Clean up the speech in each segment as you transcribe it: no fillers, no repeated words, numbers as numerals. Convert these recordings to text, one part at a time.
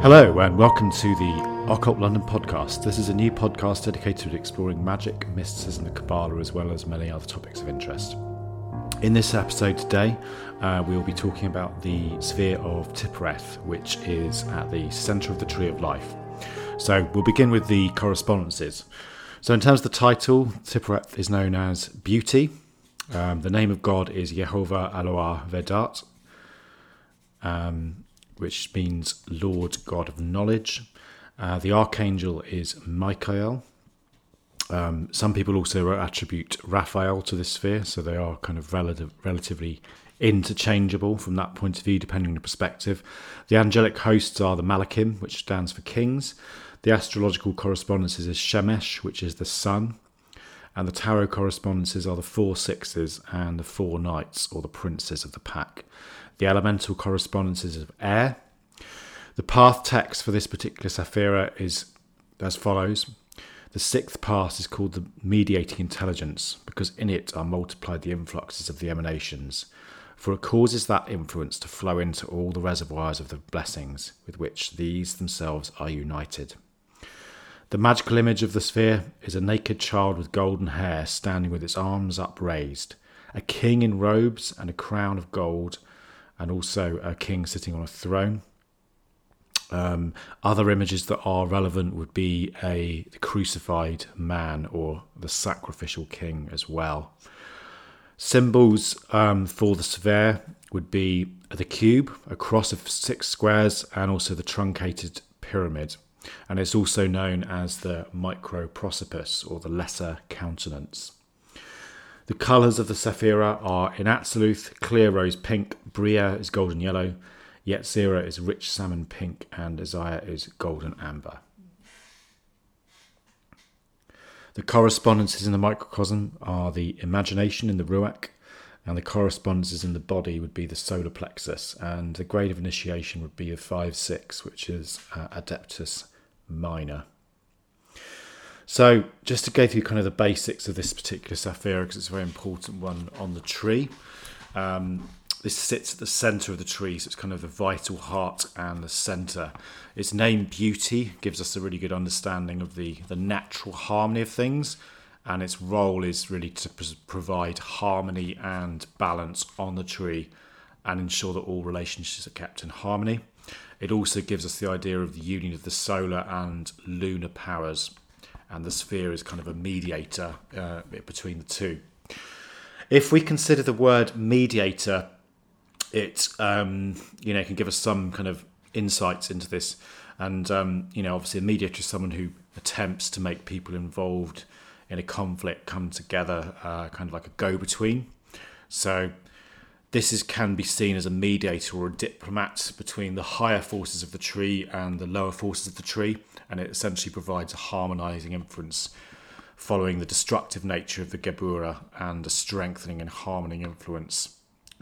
Hello and welcome to the Occult London podcast. This is a new podcast dedicated to exploring magic, mysticism, the Kabbalah, as well as many other topics of interest. In this episode today, we will be talking about the sphere of Tiphereth, which is at the centre of the Tree of Life. So we'll begin with the correspondences. So in terms of the title, Tiphereth is known as Beauty. The name of God is Yehovah Eloah Vedat, which means Lord God of Knowledge. The archangel is Michael. Some people also attribute Raphael to this sphere, so they are kind of relatively interchangeable from that point of view, depending on the perspective. The angelic hosts are the Malachim, which stands for kings. The astrological correspondences is Shemesh, which is the sun. And the tarot correspondences are the 4 sixes and the 4 knights, or the princes of the pack. The elemental correspondences of air. The path text for this particular Sephira is as follows. The 6th path is called the mediating intelligence, because in it are multiplied the influxes of the emanations, for it causes that influence to flow into all the reservoirs of the blessings with which these themselves are united. The magical image of the sphere is a naked child with golden hair standing with its arms upraised, a king in robes and a crown of gold, and also a king sitting on a throne. Other images that are relevant would be the crucified man or the sacrificial king as well. Symbols for the sphere would be the cube, a cross of 6 squares, and also the truncated pyramid. And it's also known as the microprosopis, or the lesser countenance. The colours of the Sephira are in Atziluth, clear rose pink, Bria is golden yellow, Yetzirah is rich salmon pink, and Isaiah is golden amber. The correspondences in the microcosm are the imagination in the Ruach, and the correspondences in the body would be the solar plexus, and the grade of initiation would be a 5-6, which is Adeptus Minor. So just to go through kind of the basics of this particular Sephira, because it's a very important one on the tree. This sits at the centre of the tree, so it's kind of the vital heart and the centre. Its name, Beauty, gives us a really good understanding of the natural harmony of things, and its role is really to provide harmony and balance on the tree and ensure that all relationships are kept in harmony. It also gives us the idea of the union of the solar and lunar powers, and the sphere is kind of a mediator between the two. If we consider the word mediator, it can give us some kind of insights into this. And obviously a mediator is someone who attempts to make people involved in a conflict come together, kind of like a go-between. So this can be seen as a mediator or a diplomat between the higher forces of the tree and the lower forces of the tree, and it essentially provides a harmonising influence following the destructive nature of the Geburah and a strengthening and harmoning influence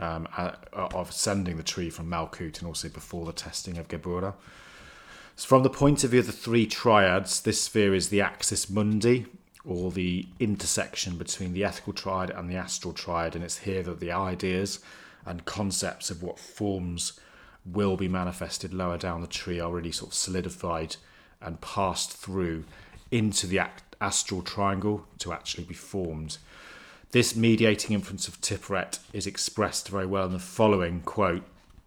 of ascending the tree from Malkut and also before the testing of Geburah. So from the point of view of the 3 triads, this sphere is the axis mundi, or the intersection between the ethical triad and the astral triad, and it's here that the ideas and concepts of what forms will be manifested lower down the tree are really sort of solidified and passed through into the astral triangle to actually be formed. This mediating influence of Tiphereth is expressed very well in the following quote.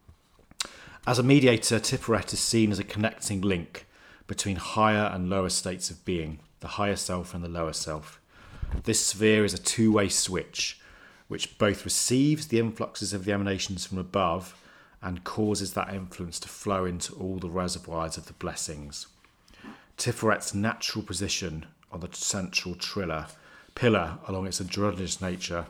As a mediator, Tiphereth is seen as a connecting link between higher and lower states of being, the higher self and the lower self. This sphere is a 2-way switch, which both receives the influxes of the emanations from above and causes that influence to flow into all the reservoirs of the blessings. Tiphereth's natural position on the central pillar along its androgynous nature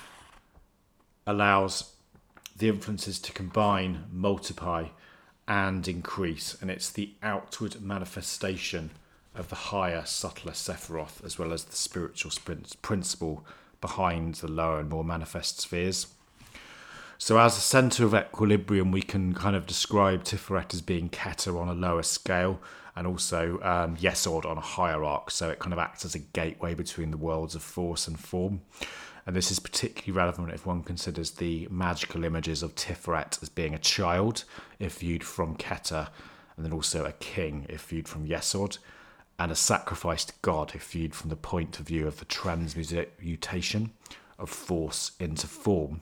allows the influences to combine, multiply and increase, and it's the outward manifestation of the higher, subtler Sephiroth, as well as the spiritual principle behind the lower and more manifest spheres. So as a centre of equilibrium, we can kind of describe Tiferet as being Keter on a lower scale, and also Yesod on a higher arc. So it kind of acts as a gateway between the worlds of force and form. And this is particularly relevant if one considers the magical images of Tiferet as being a child, if viewed from Keter, and then also a king if viewed from Yesod, and a sacrifice to God if viewed from the point of view of the transmutation of force into form.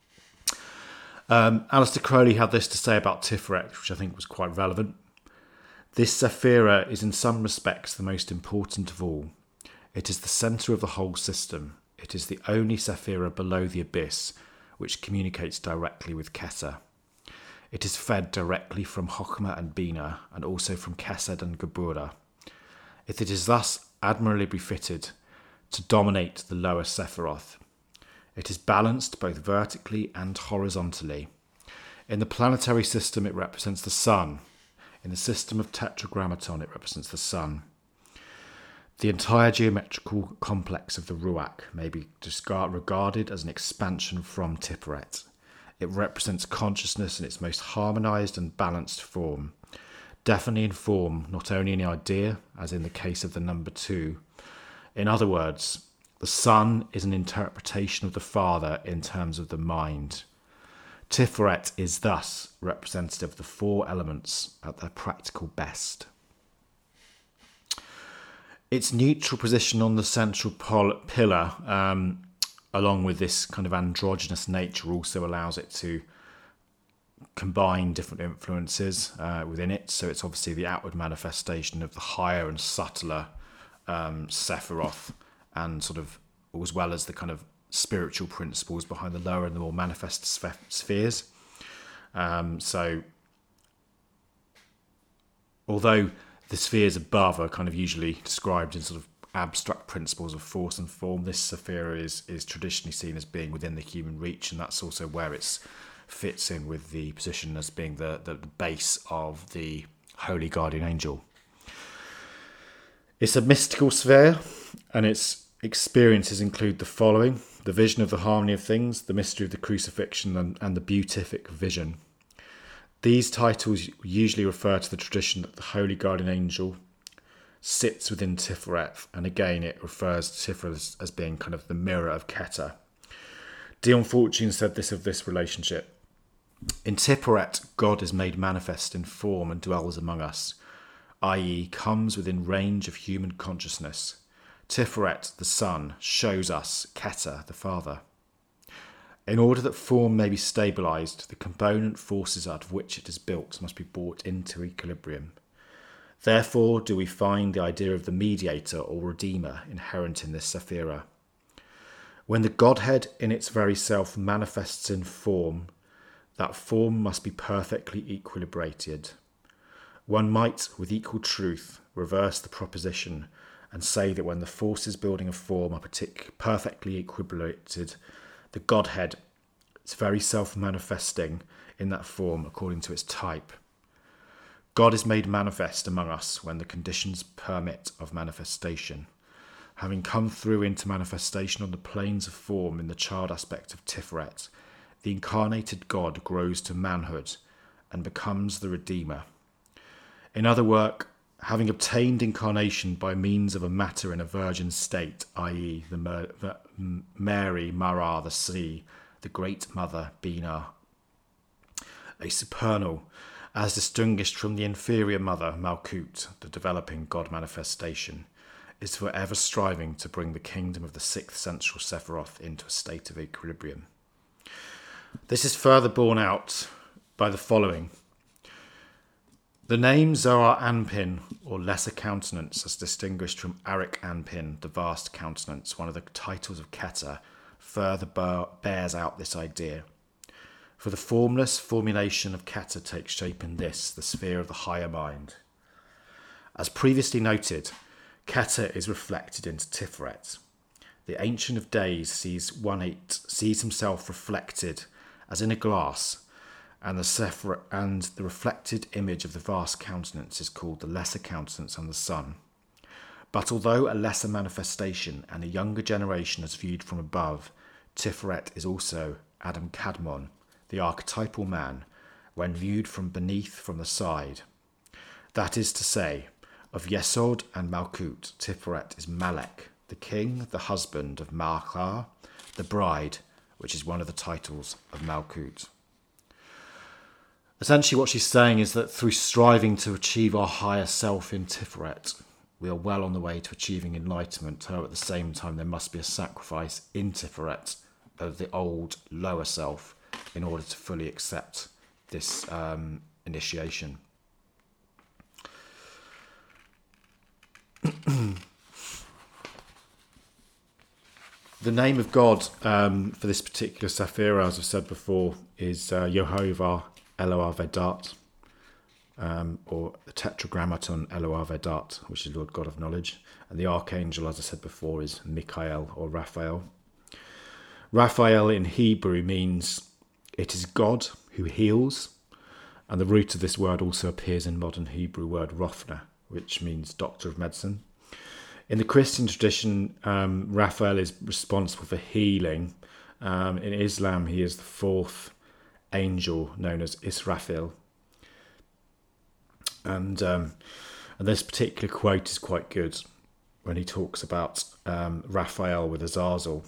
Aleister Crowley had this to say about Tiferet, which I think was quite relevant. This Sephira is in some respects the most important of all. It is the centre of the whole system. It is the only Sephira below the abyss which communicates directly with Keter. It is fed directly from Chokhmah and Bina, and also from Chesed and Geburah. It is thus admirably befitted to dominate the lower Sephiroth. It is balanced both vertically and horizontally. In the planetary system, it represents the sun. In the system of Tetragrammaton, it represents the sun. The entire geometrical complex of the Ruach may be regarded as an expansion from Tiferet. It represents consciousness in its most harmonised and balanced form. Definitely in form, not only in idea, as in the case of the number 2. In other words, the Son is an interpretation of the Father in terms of the mind. Tiferet is thus representative of the 4 elements at their practical best. Its neutral position on the central pillar, along with this kind of androgynous nature, also allows it to combine different influences within it. So it's obviously the outward manifestation of the higher and subtler Sephiroth, and sort of, as well as the kind of spiritual principles behind the lower and the more manifest spheres. So although the spheres above are kind of usually described in sort of abstract principles of force and form, this Sephira is traditionally seen as being within the human reach, and that's also where it fits in with the position as being the base of the Holy Guardian Angel. It's a mystical sphere, and its experiences include the following: the vision of the harmony of things, the mystery of the crucifixion, and the beatific vision. These titles usually refer to the tradition that the Holy Guardian Angel sits within Tiferet, and again it refers to Tiferet as being kind of the mirror of Keter. Dion Fortune said this of this relationship: in Tiferet, God is made manifest in form and dwells among us, i.e. comes within range of human consciousness. Tiferet, the Son, shows us Keter, the Father. In order that form may be stabilised, the component forces out of which it is built must be brought into equilibrium. Therefore do we find the idea of the mediator or redeemer inherent in this Sephira. When the Godhead in its very self manifests in form, that form must be perfectly equilibrated. One might, with equal truth, reverse the proposition and say that when the forces building a form are perfectly equilibrated, the Godhead is very self-manifesting in that form according to its type. God is made manifest among us when the conditions permit of manifestation. Having come through into manifestation on the planes of form in the child aspect of Tiferet, the incarnated God grows to manhood and becomes the Redeemer. In other words, having obtained incarnation by means of a matter in a virgin state, i.e. the Mary Mara, the sea, the Great Mother Bina, a supernal, as distinguished from the inferior mother Malkut, the developing God manifestation, is forever striving to bring the kingdom of the 6th central Sephiroth into a state of equilibrium. This is further borne out by the following. The name Zohar Anpin, or Lesser Countenance, as distinguished from Arik Anpin, the Vast Countenance, one of the titles of Keter, further bears out this idea. For the formless formulation of Keter takes shape in this, the sphere of the higher mind. As previously noted, Keter is reflected into Tiferet. The Ancient of Days sees himself reflected as in a glass, and the reflected image of the vast countenance is called the lesser countenance and the sun. But although a lesser manifestation and a younger generation is viewed from above, Tiferet is also Adam Kadmon, the archetypal man, when viewed from beneath from the side. That is to say, of Yesod and Malkut, Tiferet is Malek, the king, the husband of Malchah, the bride, which is one of the titles of Malkut. Essentially what she's saying is that through striving to achieve our higher self in Tiferet, we are well on the way to achieving enlightenment. However, at the same time, there must be a sacrifice in Tiferet of the old lower self in order to fully accept this initiation. The name of God for this particular Sephira, as I've said before, is Yehovah Eloah Vedat, or the Tetragrammaton Eloah Vedat, which is Lord God of Knowledge. And the archangel, as I said before, is Michael or Raphael. Raphael in Hebrew means it is God who heals, and the root of this word also appears in modern Hebrew word Rophna, which means doctor of medicine. In the Christian tradition, Raphael is responsible for healing. In Islam, he is the fourth angel known as Israfil. And this particular quote is quite good when he talks about Raphael with Azazel.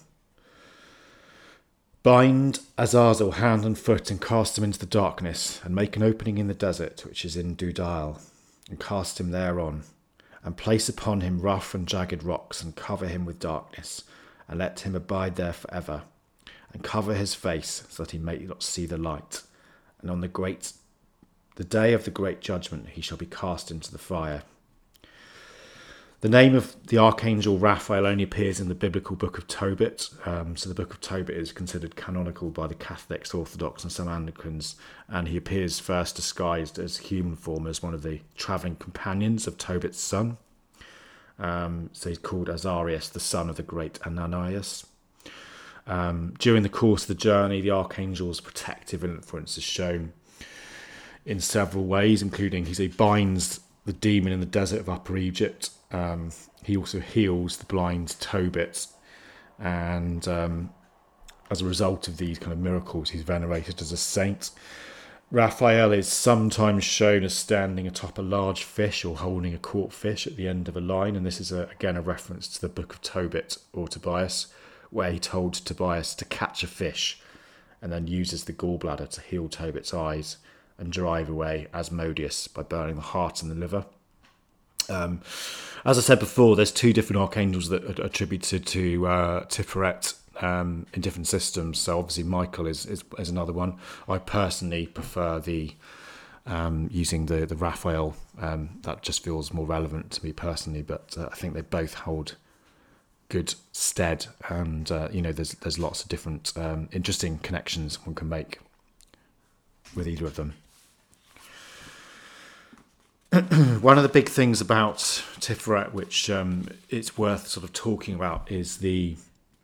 Bind Azazel hand and foot and cast him into the darkness, and make an opening in the desert, which is in Dudail, and cast him thereon, and place upon him rough and jagged rocks, and cover him with darkness, and let him abide there forever, and cover his face, so that he may not see the light. And on the day of the great judgment he shall be cast into the fire. The name of the archangel Raphael only appears in the biblical book of Tobit. So the book of Tobit is considered canonical by the Catholics, Orthodox and some Anglicans, and he appears first disguised as human form as one of the travelling companions of Tobit's son. So he's called Azarias, the son of the great Ananias. During the course of the journey, the archangel's protective influence is shown in several ways, including he binds the demon in the desert of Upper Egypt. He also heals the blind Tobit, and as a result of these kind of miracles, he's venerated as a saint. Raphael is sometimes shown as standing atop a large fish or holding a caught fish at the end of a line, and this is again a reference to the book of Tobit or Tobias, where he told Tobias to catch a fish and then uses the gallbladder to heal Tobit's eyes and drive away Asmodeus by burning the heart and the liver. As I said before, there's two different archangels that are attributed to Tiferet in different systems. So obviously Michael is another one. I personally prefer the using the Raphael. That just feels more relevant to me personally, but I think they both hold good stead, and there's lots of different interesting connections one can make with either of them. One of the big things about Tiferet, which it's worth sort of talking about, is the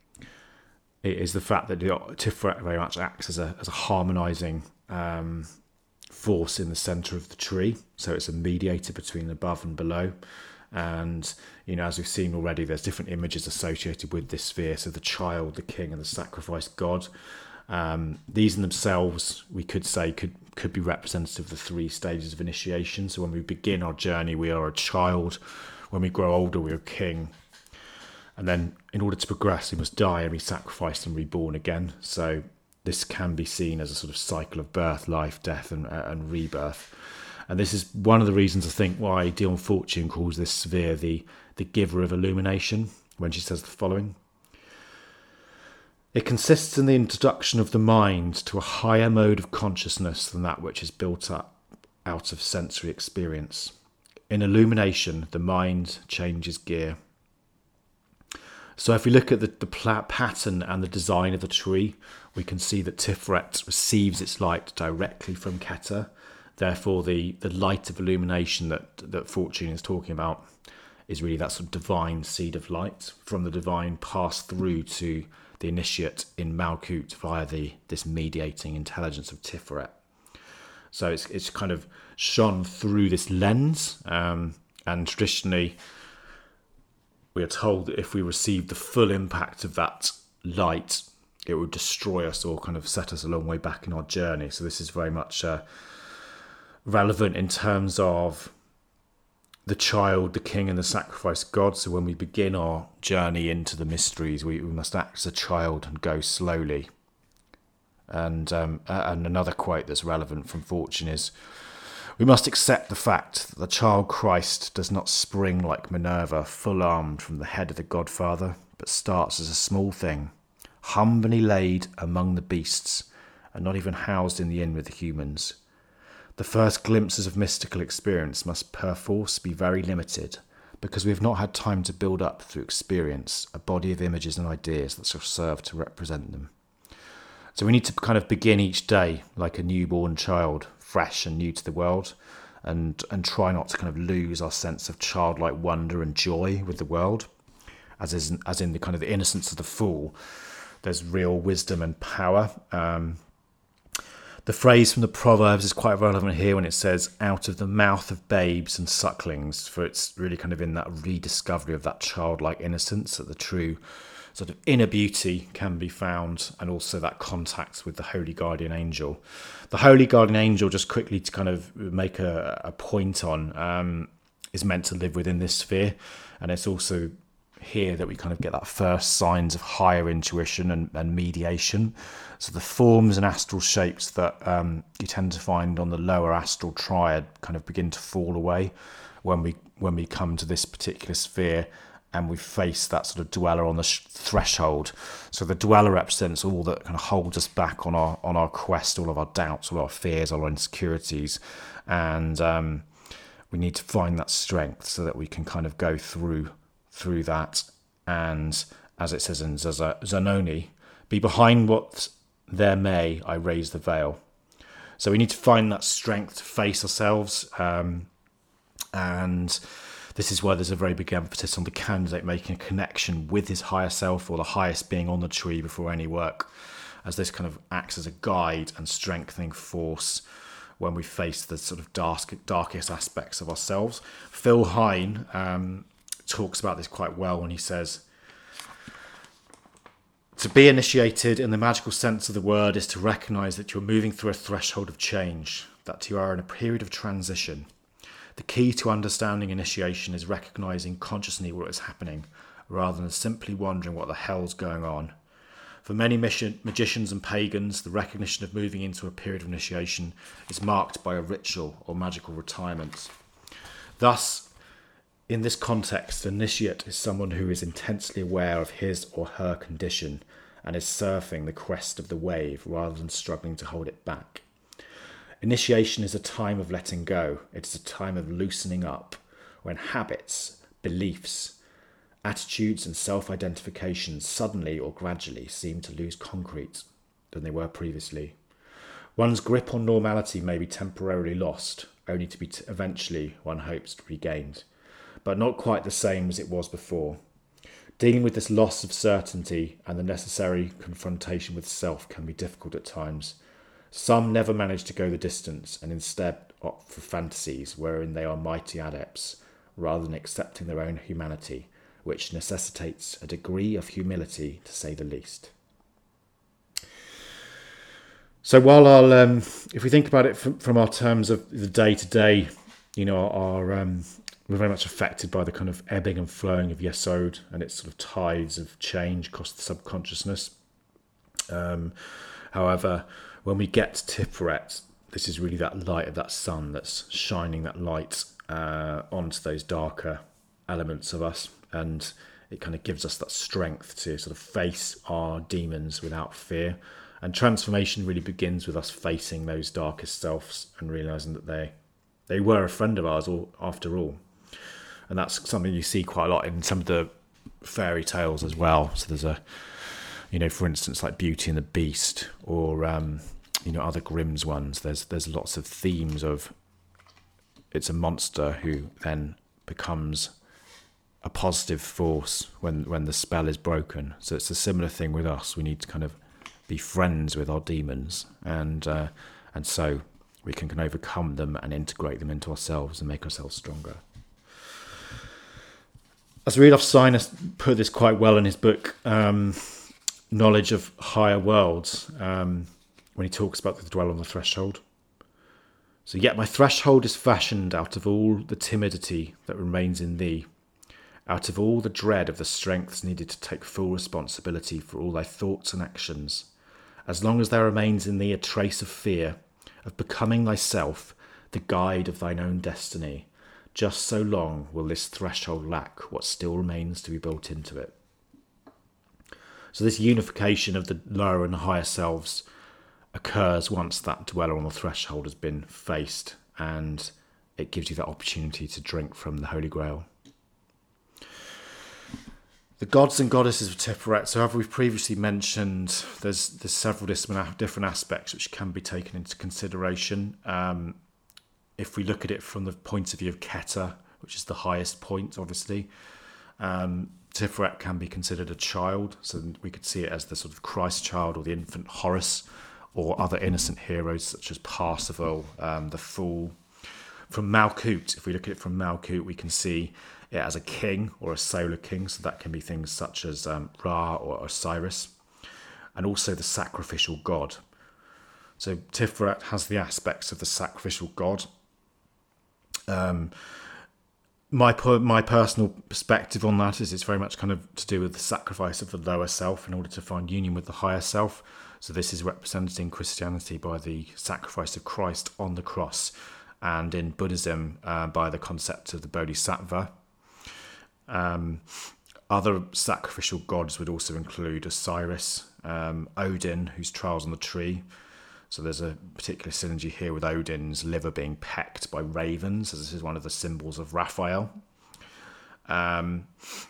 fact that Tiferet very much acts as a harmonising force in the centre of the tree. So it's a mediator between above and below. And, as we've seen already, there's different images associated with this sphere. So the child, the king, and the sacrificed god. These in themselves, we could say, could be representative of the three stages of initiation. So when we begin our journey, we are a child. When we grow older, we are a king. And then in order to progress, we must die and be sacrificed and reborn again. So this can be seen as a sort of cycle of birth, life, death, and rebirth. And this is one of the reasons, I think, why Dion Fortune calls this sphere the giver of illumination, when she says the following. It consists in the introduction of the mind to a higher mode of consciousness than that which is built up out of sensory experience. In illumination, the mind changes gear. So if we look at the pattern and the design of the tree, we can see that Tiferet receives its light directly from Keter. Therefore, the light of illumination that Fortune is talking about is really that sort of divine seed of light from the divine passed through to the initiate in Malkut via this mediating intelligence of Tiferet. So it's kind of shone through this lens, and traditionally we are told that if we receive the full impact of that light, it would destroy us or kind of set us a long way back in our journey. So this is very much relevant in terms of the child, the king, and the sacrificed god. So when we begin our journey into the mysteries, we must act as a child and go slowly. And another quote that's relevant from Fortune is, "We must accept the fact that the child Christ does not spring like Minerva full armed from the head of the Godfather, but starts as a small thing, humbly laid among the beasts, and not even housed in the inn with the humans. The first glimpses of mystical experience must perforce be very limited, because we have not had time to build up through experience a body of images and ideas that shall serve to represent them." So we need to kind of begin each day like a newborn child, fresh and new to the world, and try not to kind of lose our sense of childlike wonder and joy with the world. As in the kind of the innocence of the fool, there's real wisdom and power. The phrase from the Proverbs is quite relevant here when it says, "out of the mouth of babes and sucklings," for it's really kind of in that rediscovery of that childlike innocence, that the true sort of inner beauty can be found, and also that contact with the Holy Guardian Angel. The Holy Guardian Angel, just quickly to kind of make a point on, is meant to live within this sphere, and it's also here that we kind of get that first signs of higher intuition and mediation. So the forms and astral shapes that you tend to find on the lower astral triad kind of begin to fall away when we come to this particular sphere, and we face that sort of dweller on the threshold. So the dweller represents all that kind of holds us back on our quest, all of our doubts, all our fears, all our insecurities, and we need to find that strength so that we can kind of go through that. And as it says in Zanoni, "Be behind what there may, I raise the veil." So we need to find that strength to face ourselves, and this is why there's a very big emphasis on the candidate making a connection with his higher self, or the highest being on the tree before any work, as this kind of acts as a guide and strengthening force when we face the sort of darkest aspects of ourselves. Phil Hine talks about this quite well when he says, "To be initiated in the magical sense of the word is to recognise that you're moving through a threshold of change, that you are in a period of transition. The key to understanding initiation is recognising consciously what is happening, rather than simply wondering what the hell's going on. For many magicians and pagans, the recognition of moving into a period of initiation is marked by a ritual or magical retirement. Thus, in this context, an initiate is someone who is intensely aware of his or her condition and is surfing the crest of the wave rather than struggling to hold it back. Initiation is a time of letting go. It is a time of loosening up, when habits, beliefs, attitudes and self-identification suddenly or gradually seem to lose concrete than they were previously. One's grip on normality may be temporarily lost, only to be eventually, one hopes, regained, but not quite the same as it was before. Dealing with this loss of certainty and the necessary confrontation with self can be difficult at times. Some never manage to go the distance and instead opt for fantasies wherein they are mighty adepts, rather than accepting their own humanity, which necessitates a degree of humility, to say the least." So while if we think about it from our terms of the day-to-day, we're very much affected by the kind of ebbing and flowing of Yesod and its sort of tides of change across the subconsciousness. However, when we get to Tiferet, this is really that light of that sun that's shining that light onto those darker elements of us, and it kind of gives us that strength to sort of face our demons without fear. And transformation really begins with us facing those darkest selves and realising that they were a friend of ours after all. And that's something you see quite a lot in some of the fairy tales as well. So there's for instance, like Beauty and the Beast, or other Grimm's ones. There's lots of themes of it's a monster who then becomes a positive force when the spell is broken. So it's a similar thing with us. We need to kind of be friends with our demons, and so we can overcome them and integrate them into ourselves and make ourselves stronger. As Rudolf Steiner put this quite well in his book, Knowledge of Higher Worlds, when he talks about the dwell on the threshold. So, "Yet my threshold is fashioned out of all the timidity that remains in thee, out of all the dread of the strengths needed to take full responsibility for all thy thoughts and actions, As long as there remains in thee a trace of fear, of becoming thyself, the guide of thine own destiny, just so long will this threshold lack what still remains to be built into it. So this unification of the lower and higher selves occurs once that dweller on the threshold has been faced, and it gives you that opportunity to drink from the Holy Grail. The gods and goddesses of Tiferet, so as we've previously mentioned, there's several different aspects which can be taken into consideration. If we look at it from the point of view of Keter, which is the highest point, obviously, Tiferet can be considered a child, so we could see it as the sort of Christ child or the infant Horus, or other innocent heroes such as Parsifal, the Fool. From Malkut, if we look at it from Malkut, we can see it as a king or a solar king, so that can be things such as Ra or Osiris, and also the sacrificial god. So Tiferet has the aspects of the sacrificial god. My personal perspective on that is it's very much kind of to do with the sacrifice of the lower self in order to find union with the higher self. So this is represented in Christianity by the sacrifice of Christ on the cross, and in Buddhism by the concept of the Bodhisattva. Other sacrificial gods would also include Osiris, Odin, whose trials on the tree. So there's a particular synergy here with Odin's liver being pecked by ravens, as this is one of the symbols of Raphael. And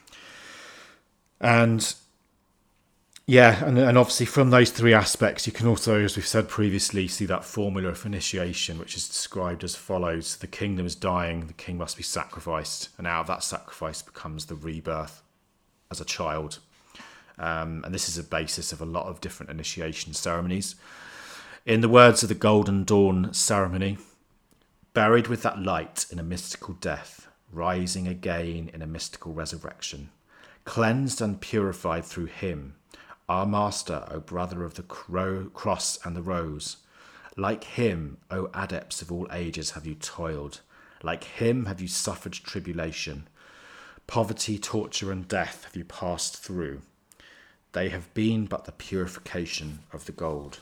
obviously from those three aspects, you can also, as we've said previously, see that formula of initiation, which is described as follows. The kingdom is dying, the king must be sacrificed, and out of that sacrifice becomes the rebirth as a child. And this is a basis of a lot of different initiation ceremonies. In the words of the Golden Dawn ceremony, buried with that light in a mystical death, rising again in a mystical resurrection, cleansed and purified through him, our Master, O brother of the cross and the rose. Like him, O adepts of all ages, have you toiled. Like him have you suffered tribulation. Poverty, torture and death have you passed through. They have been but the purification of the gold.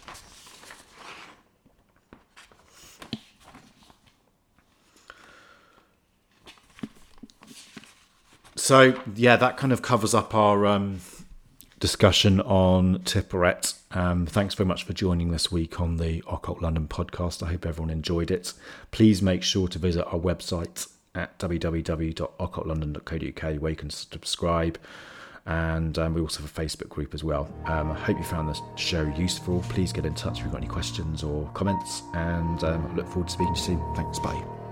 So, yeah, that kind of covers up our discussion on Tiferet. Thanks very much for joining this week on the Occult London podcast. I hope everyone enjoyed it. Please make sure to visit our website at www.occultlondon.co.uk, where you can subscribe. And we also have a Facebook group as well. I hope you found this show useful. Please get in touch if you've got any questions or comments. And I look forward to speaking to you soon. Thanks, bye.